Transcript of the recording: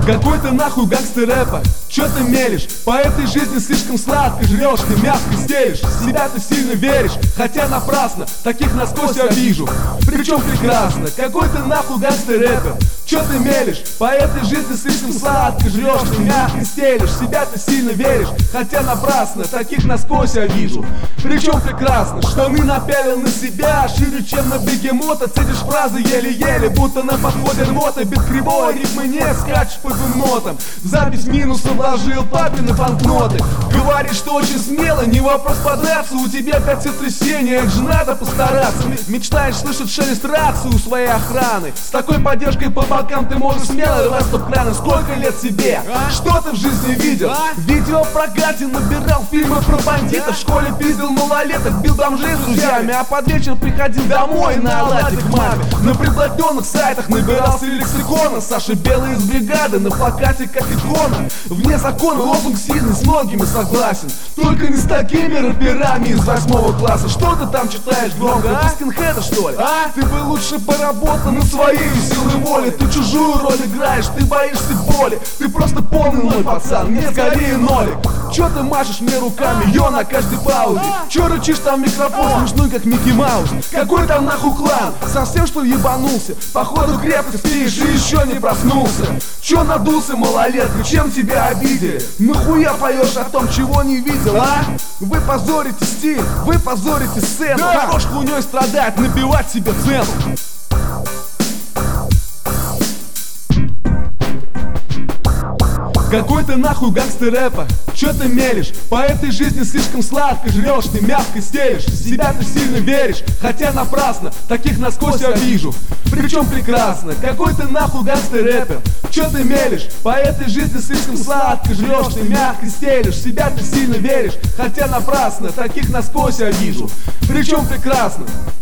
Какой ты нахуй гангстер рэпа? Чё ты мелешь? По этой жизни слишком сладко жрёшь, ты мягко стелишь. В себя ты сильно веришь, хотя напрасно. Таких насквозь я вижу, причем прекрасно. Какой ты нахуй гангстер рэпа? Чё ты мелешь? По этой жизни слишком сладко жрёшь, ты мягко стелишь. В себя ты сильно веришь, хотя напрасно. Таких насквозь я вижу, причем прекрасно. Штаны напялил на себя шире, чем на бегемота. Цедишь фразы еле-еле, будто на подходе рвота. Бит кривой, ритмы не скачешь по двум нотам. В запись минуса вложил папины банкноты. Говоришь, что очень смело, не вопрос подраться. У тебя опять сотрясение, это же надо постараться. Мечтаешь слышать шелест рации у своей охраны. С такой поддержкой по бокам ты можешь смело рвать стоп-краны. Сколько лет тебе? Что ты в жизни видел? Видео в прокате набирал фильмы про бандитов. В школе пиздил малолеток, бил бомжей с друзьями. А под вечер приходил домой на оладьи к маме. На предплатенных сайтах набирался лексикона. Саша Белый из бригады на плакате как икона. Вне закона лозунг сильный, с многими согласен. Только не с такими рэперами из 8 класса. Что ты там читаешь громко? Ты скинхеда что ли? Ты бы лучше поработал над своей силой воли. Ты чужую роль играешь, ты боишься боли. Ты просто полный мой пацан, мне скорее нолик. Чё ты машешь мне руками, ё, на каждой паузе? Чё рычишь там в микрофон, смешной как Микки Маус? Какой там нахуй клан? Совсем что ебанулся? Походу крепко спишь и еще не проснулся. Чё надулся, малолетка, чем тебя обидели? Нахуя поешь о том, чего не видел, а? Вы позорите стиль, вы позорите сцену. Хорош хуйней страдать, набивать себе цену. Какой ты нахуй гангстер рэпа? Чё ты мелешь? По этой жизни слишком сладко жрёшь, ты мягко стелишь. В себя ты сильно веришь, хотя напрасно. Таких насквозь я вижу, причем прекрасно. Какой ты нахуй гангстер рэпер? Чё ты мелешь? По этой жизни слишком сладко жрёшь, ты мягко стелишь. В себя ты сильно веришь, хотя напрасно. Таких насквозь я вижу, причем прекрасно.